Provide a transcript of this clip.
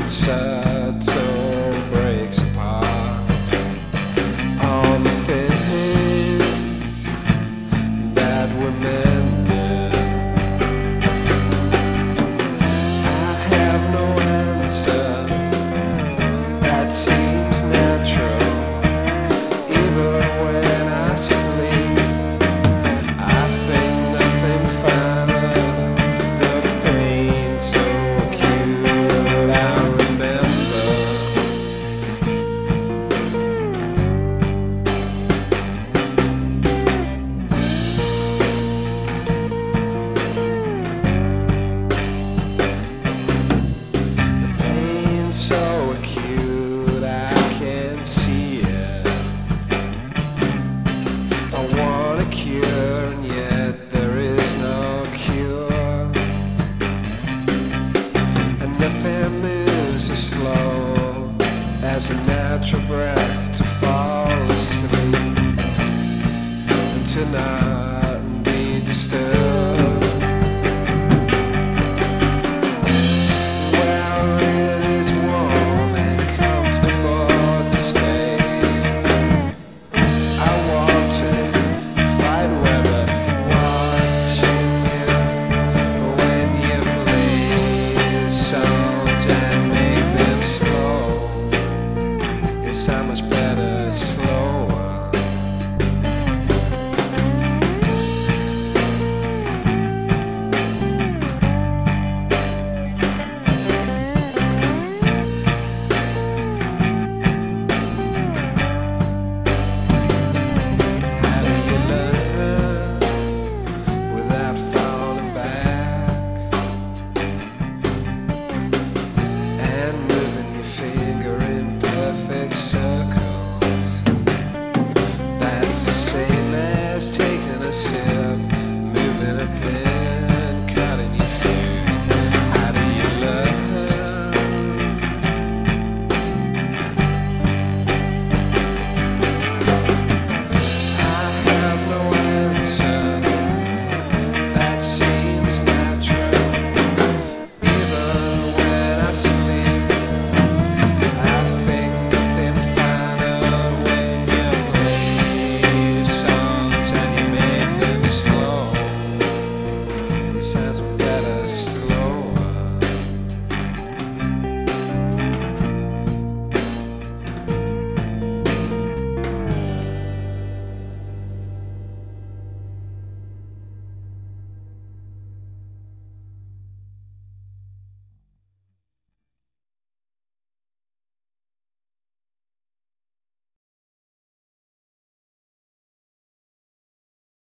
subtle breaks apart all the things that were mended. I have no answer that seems natural, even when I sleep. I think nothing finer, the pain so acute. I remember the pain so acute, I can see it. I want a cure, and yet there is no cure. And nothing moves as slow as a natural breath to fall asleep and to not be disturbed.